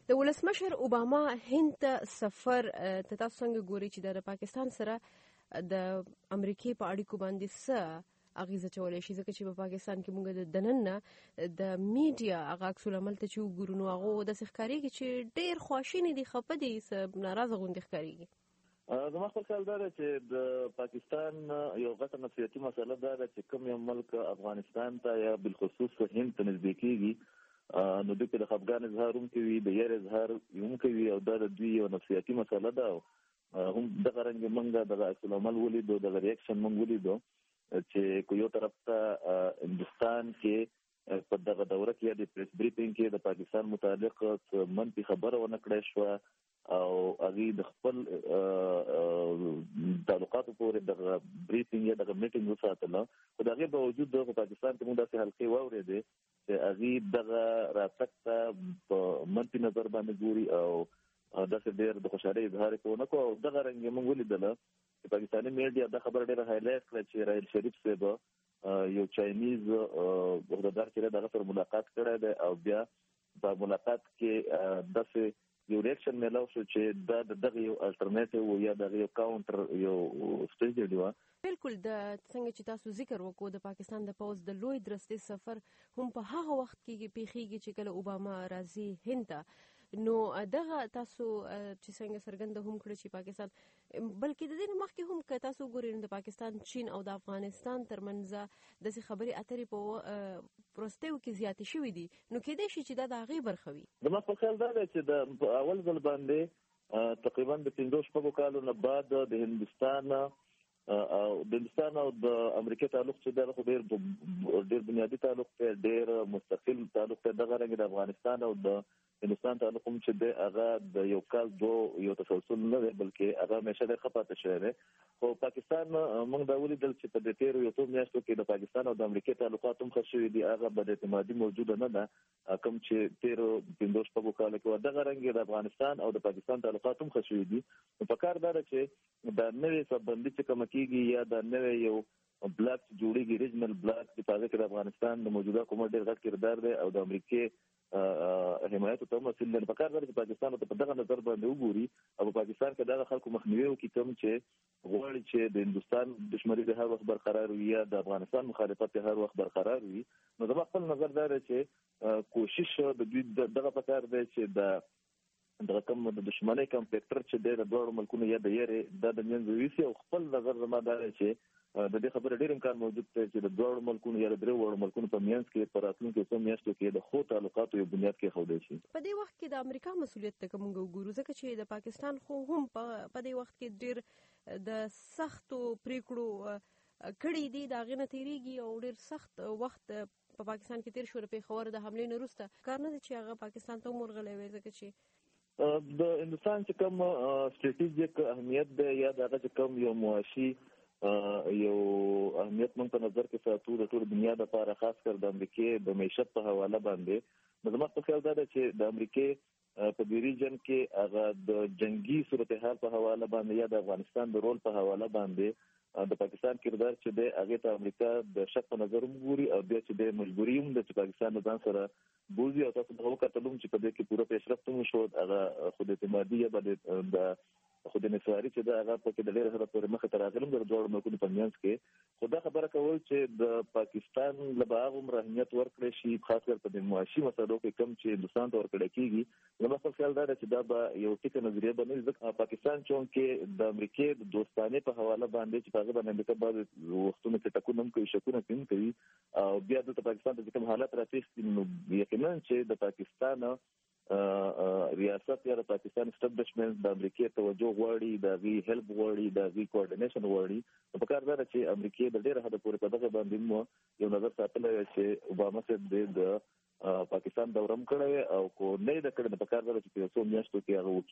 د ولسمشر اوباما هند ته سفر ته تاسو څنګه ګورئ چې د پاکستان سره د امریکای په اړیکو باندې څه اغیزه چولای شي؟ ځکه چې په پاکستان کې موږ د دننه د میډیا هغه عکس العمل ته چې وګورو نو هغه داسې ښکارېږي چې ډېر خواشیني دي، خفه دي، ناراضه غوندې ښکارېږي. زما خپل خیال دا دی چې د پاکستان یو غټه نفسیاتي مسله دا ده چې کوم یو ملک افغانستان ته یا بالخصوص هند ته نږدې کېږي نو دوی کې د خفګان اظهار هم کوي، د یار اظهار هم کوي، او دا د دوی یو نفسیاتي مسله ده. هم دغه رنګ موږ دغه عکس العمل ولیدو، دغه ریاکشن موږ ولیدو چې کو یو طرف ته هندوستان کې په دغه دوره کې د پریس بریفینګ کې د پاکستان متعلق منفي خبره ونه کړې شوه او هغه د خپل تعلقاتو پورې دغه بریفینګ یا دغه میټینګ وساتله. خو دغه باوجود د پاکستان ته موږ داسې حلقې واورېدې چې هغه دغه راتګ ته په منفي نظر باندې ګوري او داسې ډېر د خوشحالۍ اظهار یې ونه کړو. او دغه رنګ موږ ولیدله چې پاکستاني میډیا دا خبره ډېره هایلایټ کړه چې راحیل شریف صاحب یو چاینیز عہدهدار چې دغه سره ملاقات کړی دی او بیا په ملاقات کې داسې یو ریاکشن میلاو شو چې دا دغه یو الټرنیټیو یا دغه یو کاونټر یو سټریټجی و. بالکل د څنګه چې تاسو ذکر وکړو د پاکستان د پوز د لوی درستي سفر هم په هغه وخت کې پیخیږي چې کله اوباما راځي هند ته، نو دغه تاسو چې څنګه څرګنده هم کړی چې پاکستان بلکې د دې مخکې هم که تاسو ګورئ د پاکستان، چین او د افغانستان ترمنځ داسې خبرې اترې په پروستیو کې زیاتې شوې دي، نو کېدای شي چې دا د هغې برخه وي. زما په خیال دا دی چې د اول ځل باندې تقریبا د 5-6 کالو نه بعد د هندوستان او د امریکا تعلق چې دا خو ډېر بنیادی تعلق دی، ډېر مستقل تعلق دی. دغه رنګ د افغانستان او د هندوستان تعلق هم چې دی هغه د یو کال یو تسلسل نه دی، بلکې هغه همیشه ډېر ښه پاتې شوی دی. خو پاکستان موږ دا ولیدل چې په دې تېرو یو څو میاشتو کې د پاکستان او د امریکا تعلقات هم ښه شوي دي. هغه بد اعتمادي موجوده نه ده کوم چې تېرو 5-6 کالو کې. دغه رنګ د افغانستان او د پاکستان تعلقات هم ښه شوي دي. نو په کار دا ده چې د نوې سربندي چې کومه کېږي یا د نوې یو بلاک جوړېږي، ریجنل بلاک، چې په هغه کې د افغانستان د موجوده حکومت ډېر غټ کردار دی او د امریکا حمایت ته مسئول دی. په کار دا چې پاکستان ته په دغه نظر باندې وګوري او په پاکستان کې دغه خلکو مخنیوي وکړي کوم چې غواړي چې د هندوستان دشمني د هر وخت برقرار وي یا د افغانستان مخالفت د هر وخت برقرار وي. نو زما خپل نظر دا دی چې کوشش د دوی دغه په کار دی چې د کوم د دشمنۍ کوم فیکټر چې دی د دواړو ملکونو یا د یارې دا د منځه ویسي. او خپل نظر زما دا دی چې د دې خبره ډېر امکان موجود دی چې د دواړو ملکونو یا د درېو ملکونو په منځ کې په راتلونکو څو میاشتو کې د ښو تعلقاتو یو بنیاد کېښودی شي. په دې وخت کې د امریکا مسؤلیت ته موږ وګورو، ځکه چې د پاکستان خو هم په دې وخت کې ډېر د سختو پریکړو کړي دي، د هغې نه تېرېږي او ډېر سخت وخت په پاکستان کې تېر شو. د پېښور د حملې نه وروسته کار نه دی چې هغه پاکستان ته هم ورغلی وی، ځکه چې د هندوستان چې کوم سټریټیجیک اهمیت دی یا د هغه چې کوم یو معاشي یو اهمیت موږ په نظر کې ساتو د ټول دنیا لپاره، خاص کر د امریکې د معیشت په حواله باندې. نو زما په خیال دا ده چې د امریکې په دې ریجن کې هغه د جنگي صورتحال په حواله باندې یا د افغانستان د رول په حواله باندې د پاکستان کردار چې دی هغې ته امریکا د شک په نظر وګوري او بیا چې دی مجبوري هم ده چې پاکستان د ځان سره بوځي. او تاسو به وکتل چې په دې کې پوره پیشرفت هم وشو، هغه خود اعتمادي یا د خود انحصاري چې دا هغه پکې د ډېر حده پورې مخې ته راغلم د دواړو ملکونو په منځ کې. خو دا خبره کول چې د پاکستان له به هغومره اهمیت ورکړی شي، خاص کر په د معاشي مسایلو کې کم چې هندوستان ته ورکړی کېږي، زما خپل خیال دا ده چې دا به یو ټیکه نظریه به نه وي. ځکه پاکستان چونکې د امریکې د دوستانې په حواله باندې چې په هغه باندې امریکا بعضې وختونو کې ټکونه هم کوي، شکونه هم کوي، او بیا دلته پاکستان ته چې کوم حالت راپېښ شي نو یقینا چې د پاکستان ریاست یا د پاکستان اسټابلیشمنټ د امریکې توجه غواړي، د هغې هیلپ غواړي، د هغې کوارډینیشن غواړي. نو په کار دا ده چې امریکې د ډېره حده پورې په دغه باندې یو نظر ساتلی وی چې اوباما صاحب د پاکستان دوره هم کړی او کو نه یې ده کړې، نو په کار دا ده چې په یو څو میاشتو کې هغه